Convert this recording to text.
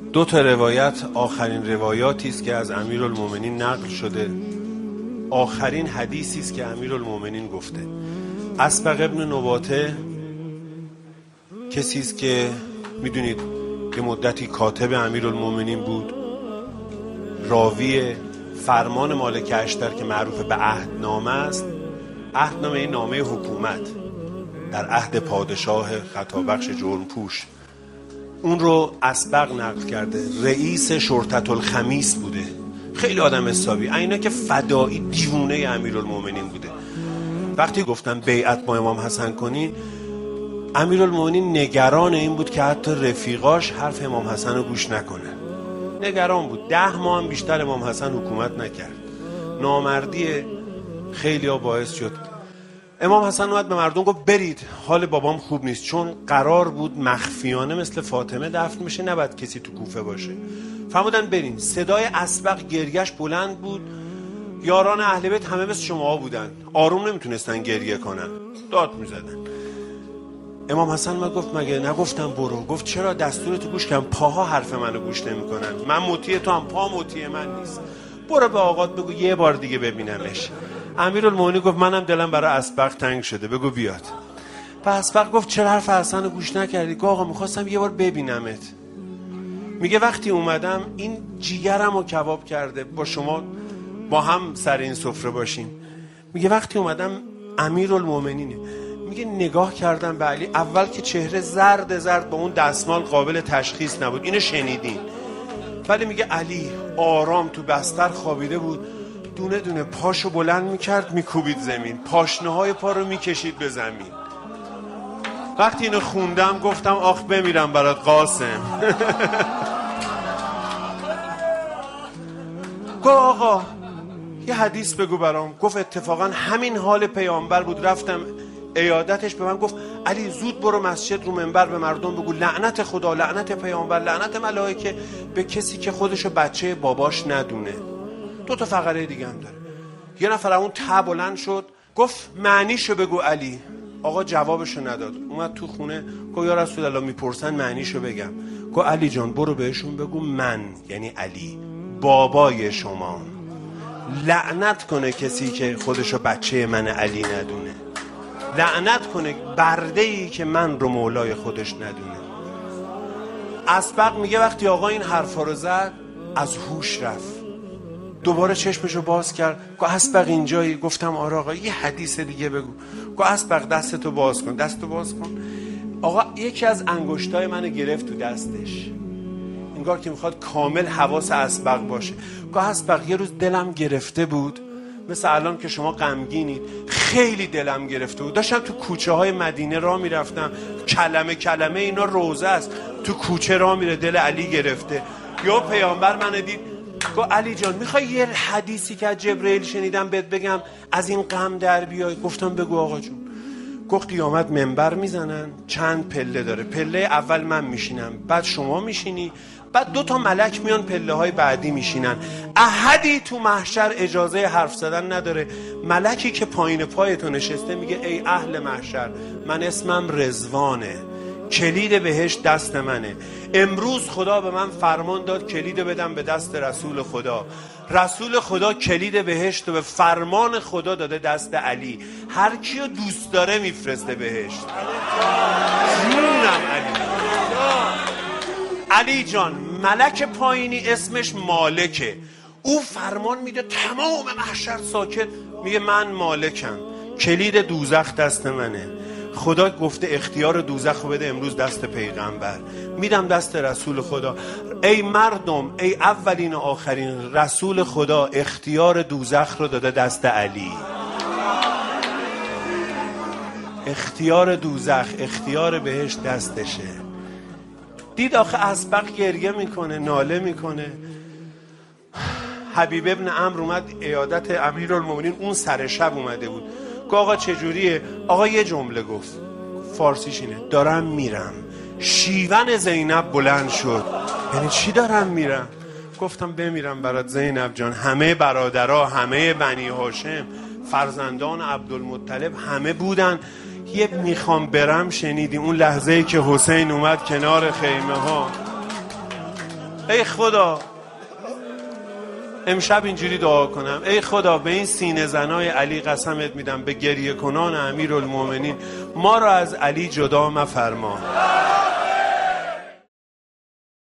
دو تا روایت آخرین روایاتی است که از امیرالمومنین نقل شده، آخرین حدیثی است که امیرالمومنین گفته. اسبق ابن نباته کسی است که میدونید که مدتی کاتب امیرالمومنین بود، راوی فرمان مالک اشتر که معروف به عهدنامه است. عهدنامه این نامه حکومت در عهد پادشاه خطابخش جرمپوش، اون رو اسبق نقل کرده. رئیس شرطة الخمیس بوده، خیلی آدم حسابی، اینا که فدایی دیوونه امیرالمومنین بوده. وقتی گفتن بیعت با امام حسن کنین، امیرالمومنین نگران این بود که حتی رفیقاش حرف امام حسن رو گوش نکنن. نگران بود. 10 ماه هم بیشتر امام حسن حکومت نکرد. نامردی خیلی ها باعث شد امام حسن اومد به مردم گفت برید، حال بابام خوب نیست، چون قرار بود مخفیانه مثل فاطمه دفن میشه، نباید کسی تو کوفه باشه. فرمودن برین. صدای اسبق گریهش بلند بود. یاران اهل بیت همه مثل شما بودن، آروم نمیتونستن گریه کنن، داد میزدن. امام حسن ما گفت مگه نگفتم برو؟ گفت چرا؟ دستورتو گوش کردم، پاها حرف منو گوش نمیکنن، من مطیع تو هم پا مطیع من نیست، برو به آقات بگو یه بار دیگه ببینمش. امیرالمومنین گفت منم دلم برای اسبق تنگ شده، بگو بیاد. و اسبق گفت چرا حرف حسن رو گوش نکردی؟ گفت آقا میخواستم یه بار ببینمت. میگه وقتی اومدم این جیگرم رو کباب کرده، با شما با هم سر این سفره باشیم. میگه وقتی اومدم امیرالمومنینه، میگه نگاه کردم به علی، اول که چهره زرد با اون دستمال قابل تشخیص نبود، اینو شنیدین، ولی میگه علی آرام تو بستر خوابیده بود، دونه دونه پاشو بلند میکرد میکوبید زمین، پاشنه‌های پا رو میکشید به زمین. وقتی اینو خوندم گفتم آخ بمیرم برات قاسم. گفت آقا یه حدیث بگو برام. گفت اتفاقا همین حال پیامبر بود، رفتم عیادتش، به من گفت علی زود برو مسجد رو منبر به مردم بگو لعنت خدا، لعنت پیامبر، لعنت ملائکه به کسی که خودشو بچه باباش ندونه. 2 تا فقره دیگه هم داره. یه نفر اون ته بلند شد گفت معنیشو بگو علی. آقا جوابشو نداد. اومد تو خونه گفت یا رسول الله میپرسن معنیشو بگم. گفت علی جان برو بهشون بگو من یعنی علی بابای شما، لعنت کنه کسی که خودشو بچه من علی ندونه، لعنت کنه برده‌ای که من رو مولای خودش ندونه. اسبق میگه وقتی آقا این حرفا رو زد از هوش رفت، دوباره چشمشو باز کرد. گفت اسبق اینجایی؟ گفتم آره آقا یه حدیث دیگه بگو. گفت اسبق دستتو باز کن. دستتو باز کن. آقا یکی از انگشتای منو گرفت تو دستش، انگار که میخواد کامل حواس اسبق باشه. گفت اسبق یه روز دلم گرفته بود، مثل الان که شما غمگینید، خیلی دلم گرفته بود، داشتم تو کوچه های مدینه راه میرفتم، کلمه کلمه اینا روزه است، تو کوچه راه میره، دل علی گرفته. یا پیامبر من دید گفت علی جان میخوای یه حدیثی که از جبرئیل شنیدم بهت بگم از این غم در بیای؟ گفتم بگو آقا جون. گفت قیامت منبر میزنن، چند پله داره، پله اول من میشینم، بعد شما میشینی، بعد 2 تا ملک میان پله های بعدی میشینن، احدی تو محشر اجازه حرف زدن نداره. ملکی که پایین پای تو نشسته میگه ای اهل محشر، من اسمم رضوانه، کلید بهشت دست منه، امروز خدا به من فرمان داد کلید بدم به دست رسول خدا، رسول خدا کلید بهشت رو به فرمان خدا داده دست علی، هر کیو دوست داره میفرسته بهشت. جونم علی جان، ملک پایینی اسمش مالکه، او فرمان میده تمام محشر ساکت، میگه من مالکم، کلید دوزخ دست منه، خدا گفته اختیار دوزخ رو بده امروز دست پیغمبر، میدم دست رسول خدا. ای مردم، ای اولین و آخرین، رسول خدا اختیار دوزخ رو داده دست علی، اختیار دوزخ، اختیار بهشت دستشه. دید آخه اسبق گریه میکنه، ناله میکنه. حبیب ابن عمرو اومد عیادت امیرالمومنین، اون سر شب اومده بود. گفت آقا چجوریه؟ آقا یه جمله گفت، فارسیش اینه دارم میرم. شیون زینب بلند شد. یعنی چی دارم میرم؟ گفتم بمیرم برات زینب جان، همه برادرها، همه بنی هاشم، فرزندان عبدالمطلب همه بودن، یه میخوام برم شنیدی اون لحظه‌ای که حسین اومد کنار خیمه ها، ای خدا امشب اینجوری دعا کنم، ای خدا به این سینه زنای علی قسمت میدم، به گریه کنان امیرالمومنین، ما را از علی جدا مفرما.